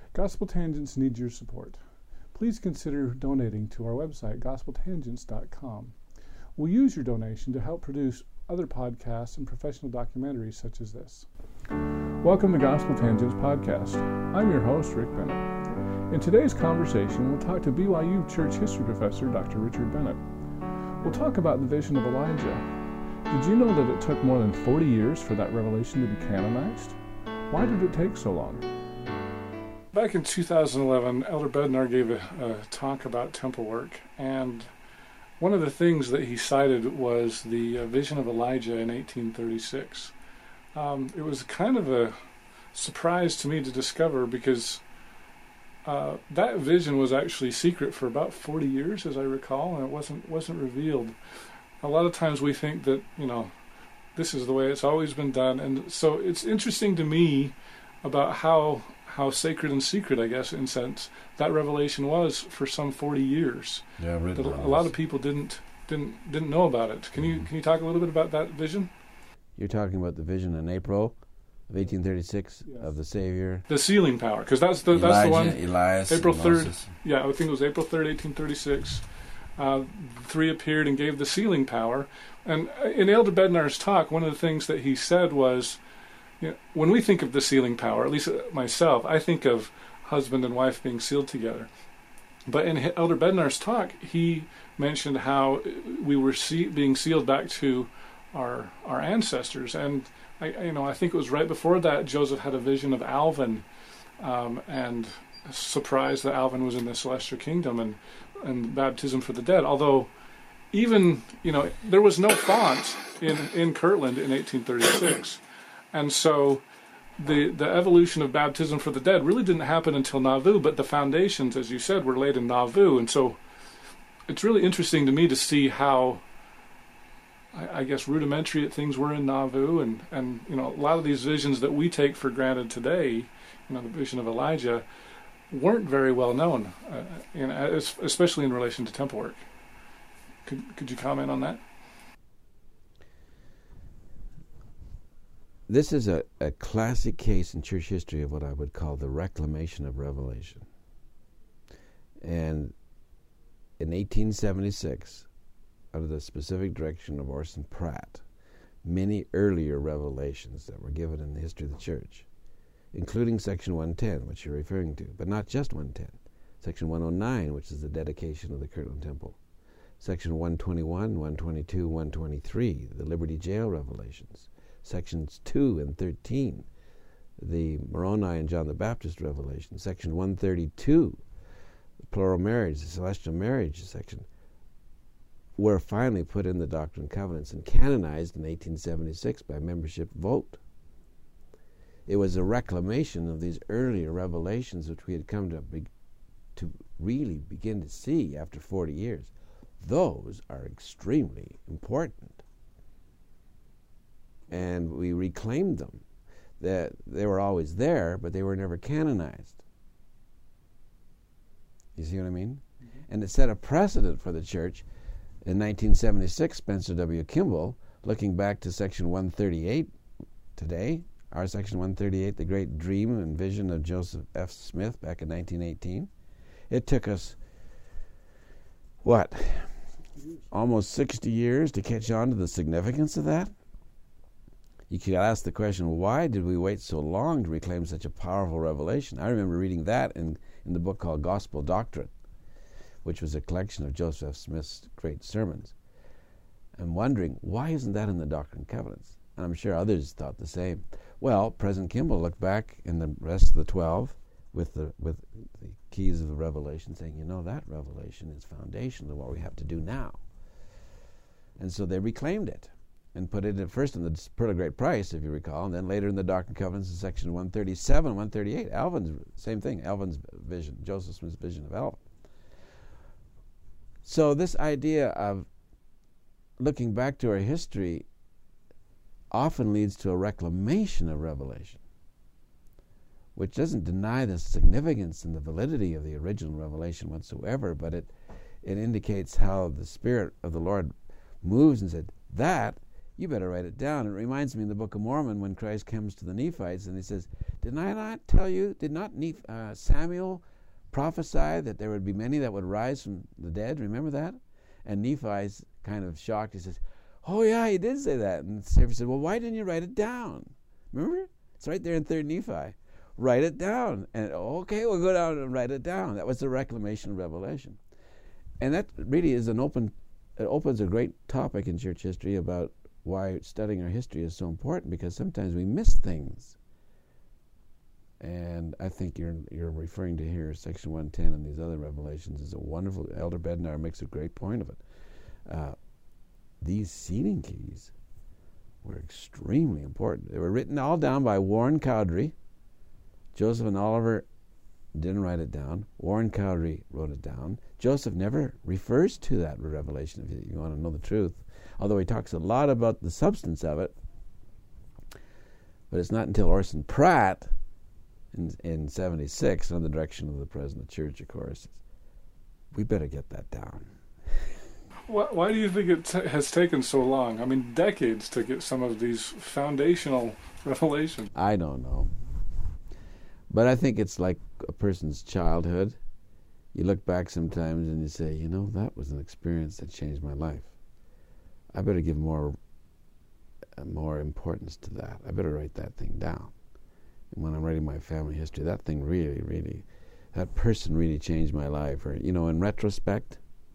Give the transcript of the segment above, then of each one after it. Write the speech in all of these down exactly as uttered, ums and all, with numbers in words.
Gospel Tangents needs your support. Please consider donating to our website, gospel tangents dot com. We'll use your donation to help produce other podcasts and professional documentaries such as this. Welcome to Gospel Tangents Podcast. I'm your host, Rick Bennett. In today's conversation, we'll talk to B Y U Church History Professor Doctor Richard Bennett. We'll talk about the vision of Elijah. Did you know that it took more than forty years for that revelation to be canonized? Why did it take so long? Back in two thousand eleven, Elder Bednar gave a, a talk about temple work, and one of the things that he cited was the uh, vision of Elijah in eighteen thirty-six. Um, it was kind of a surprise to me to discover because uh, that vision was actually secret for about forty years, as I recall, and it wasn't wasn't revealed. A lot of times we think that, you know, this is the way it's always been done, and so it's interesting to me about how how sacred and secret, I guess, in a sense, that revelation was for some forty years. Yeah, I've read that a lot of people didn't didn't didn't know about it. Can mm-hmm. you can you talk a little bit about that vision? You're talking about the vision in April of eighteen thirty-six yes. of the Savior. The sealing power, because that's the Elijah, that's the one. Elias, April third. Moses. Yeah, I think it was April third, eighteen thirty-six. Uh, three appeared and gave the sealing power. And in Elder Bednar's talk, one of the things that he said was, you know, when we think of the sealing power, at least myself, I think of husband and wife being sealed together. But in Elder Bednar's talk, he mentioned how we were see- being sealed back to our our ancestors. And I, you know, I think it was right before that Joseph had a vision of Alvin, um, and surprised that Alvin was in the celestial kingdom and and baptism for the dead. Although, even you know, there was no font in in Kirtland in eighteen thirty-six. And so the the evolution of baptism for the dead really didn't happen until Nauvoo, but the foundations, as you said, were laid in Nauvoo. And so it's really interesting to me to see how, I, I guess, rudimentary things were in Nauvoo. And, and, you know, a lot of these visions that we take for granted today, you know, the vision of Elijah, weren't very well known, uh, in, especially in relation to temple work. Could, could you comment on that? This is a, a classic case in church history of what I would call the reclamation of revelation. And in eighteen seventy-six, under the specific direction of Orson Pratt, many earlier revelations that were given in the history of the church, including Section one ten, which you're referring to, but not just one ten. Section one oh nine, which is the dedication of the Kirtland Temple. Section one twenty-one, one twenty-two, one twenty-three, the Liberty Jail revelations. Sections two and thirteen, the Moroni and John the Baptist revelation. Section one thirty-two, the plural marriage, the celestial marriage section, were finally put in the Doctrine and Covenants and canonized in eighteen seventy-six by membership vote. It was a reclamation of these earlier revelations which we had come to be, to really begin to see after forty years. Those are extremely important. And we reclaimed them. That they were always there, but they were never canonized. You see what I mean? Mm-hmm. And it set a precedent for the church. In nineteen seventy-six, Spencer W. Kimball, looking back to Section one thirty-eight today, our Section one thirty-eight, the great dream and vision of Joseph F. Smith back in nineteen eighteen, it took us, what, almost sixty years to catch on to the significance of that? You could ask the question, why did we wait so long to reclaim such a powerful revelation? I remember reading that in, in the book called Gospel Doctrine, which was a collection of Joseph F. Smith's great sermons, and wondering, why isn't that in the Doctrine and Covenants? And I'm sure others thought the same. Well, President Kimball looked back in the rest of the twelve with the with the keys of the revelation, saying, you know, that revelation is foundational to what we have to do now. And so they reclaimed it and put it at first in the Pearl of Great Price, if you recall, and then later in the Doctrine and Covenants in section one thirty-seven, one thirty-eight. Alvin's, same thing, Alvin's vision, Joseph Smith's vision of Alvin. So this idea of looking back to our history often leads to a reclamation of revelation, which doesn't deny the significance and the validity of the original revelation whatsoever, but it, it indicates how the Spirit of the Lord moves and said, that, you better write it down. It reminds me in the Book of Mormon when Christ comes to the Nephites and he says, Did I not tell you? Did not Neph- uh, Samuel prophesy that there would be many that would rise from the dead? Remember that? And Nephi's kind of shocked. He says, oh yeah, he did say that. And the Savior said, well, why didn't you write it down? Remember? It's right there in Third Nephi. Write it down. And okay, we'll go down and write it down. That was the reclamation of Revelation. And that really is an open, it opens a great topic in church history about why studying our history is so important, because sometimes we miss things. And I think you're you're referring to here, Section one ten and these other revelations is a wonderful, Elder Bednar makes a great point of it. Uh, these sealing keys were extremely important. They were written all down by Warren Cowdery. Joseph and Oliver didn't write it down. Warren Cowdery wrote it down. Joseph never refers to that revelation, if you, you want to know the truth, although he talks a lot about the substance of it. But it's not until Orson Pratt in, in seventy-six, under the direction of the President of the Church, of course, we better get that down. Why, why do you think it t- has taken so long? I mean, decades to get some of these foundational revelations. I don't know. But I think it's like a person's childhood. You look back sometimes and you say, you know, that was an experience that changed my life. I better give more, uh, more importance to that. I better write that thing down. And when I'm writing my family history, that thing really, really, that person really changed my life. Or, you know, in retrospect,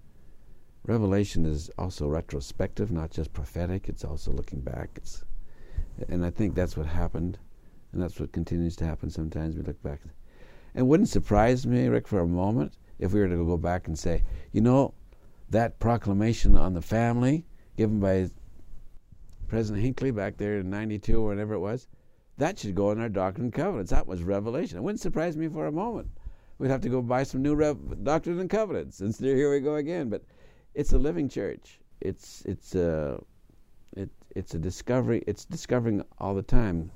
Revelation is also retrospective, not just prophetic. It's also looking back. It's, and I think that's what happened, and that's what continues to happen sometimes. We look back. And it wouldn't surprise me, Rick, for a moment, if we were to go back and say, you know, that proclamation on the family given by President Hinckley back there in ninety-two or whatever it was, that should go in our Doctrine and Covenants. That was Revelation. It wouldn't surprise me for a moment. We'd have to go buy some new Rev- Doctrine and Covenants, and here we go again. But it's a living church. It's it's a it it's a discovery. It's discovering all the time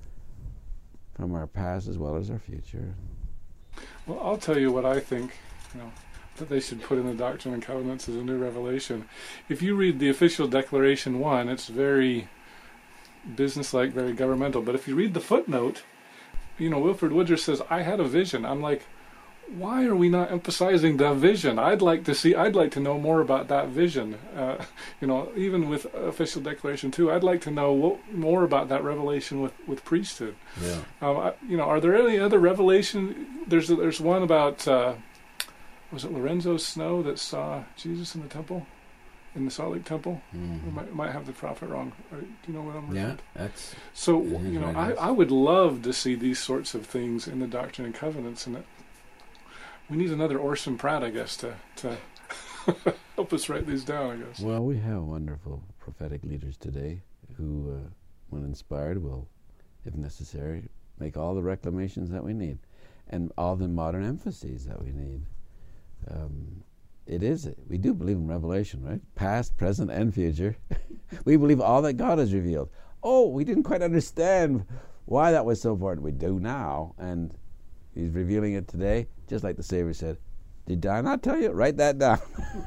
from our past as well as our future. Well, I'll tell you what I think. You know, that they should put in the Doctrine and Covenants as a new revelation. If you read the official Declaration one, it's very businesslike, very governmental. But if you read the footnote, you know, Wilford Woodruff says, "I had a vision." I'm like, why are we not emphasizing the vision? I'd like to see, I'd like to know more about that vision. Uh, you know, even with official declaration two, I'd like to know what, more about that revelation with, with priesthood. Yeah. Um, I, you know, are there any other revelation? There's there's one about, uh, was it Lorenzo Snow that saw Jesus in the temple, in the Salt Lake Temple? Mm-hmm. I might, might have the prophet wrong. Do you know what I'm referring Yeah, to? that's... So, you know, I, I would love to see these sorts of things in the Doctrine and Covenants, and it, we need another Orson Pratt, I guess, to to help us write these down, I guess. Well, we have wonderful prophetic leaders today who, uh, when inspired, will, if necessary, make all the reclamations that we need and all the modern emphases that we need. Um, it is, we do believe in Revelation, right? Past, present, and future. We believe all that God has revealed. Oh, we didn't quite understand why that was so important. We do now, and He's revealing it today, just like the Savior said, did I not tell you? Write that down.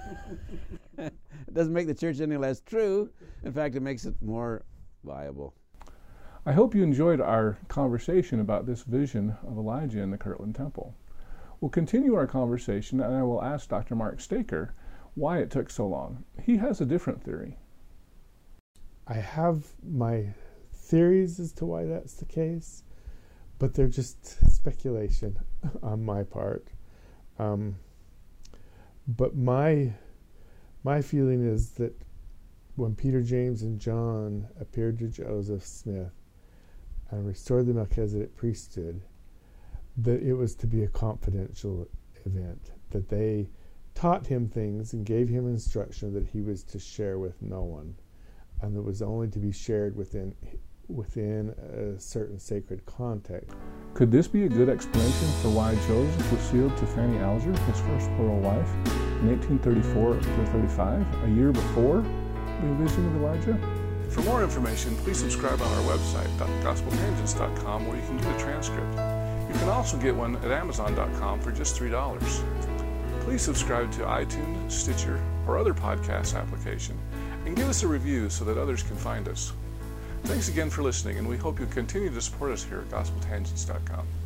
It doesn't make the church any less true. In fact, it makes it more viable. I hope you enjoyed our conversation about this vision of Elijah in the Kirtland Temple. We'll continue our conversation, and I will ask Doctor Mark Staker why it took so long. He has a different theory. I have my theories as to why that's the case, but they're just speculation on my part. Um, but my my feeling is that when Peter, James, and John appeared to Joseph Smith and restored the Melchizedek priesthood, that it was to be a confidential event, that they taught him things and gave him instruction that he was to share with no one, and that was only to be shared within within a certain sacred context. Could this be a good explanation for why Joseph was sealed to Fanny Alger, his first plural wife, in eighteen thirty-four to thirty-five, a year before the vision of Elijah? For more information, please subscribe on our website, gospel tangents dot com, where you can get a transcript. You can also get one at amazon dot com for just three dollars. Please subscribe to iTunes, Stitcher, or other podcast application, and give us a review so that others can find us. Thanks again for listening, and we hope you continue to support us here at gospel tangents dot com.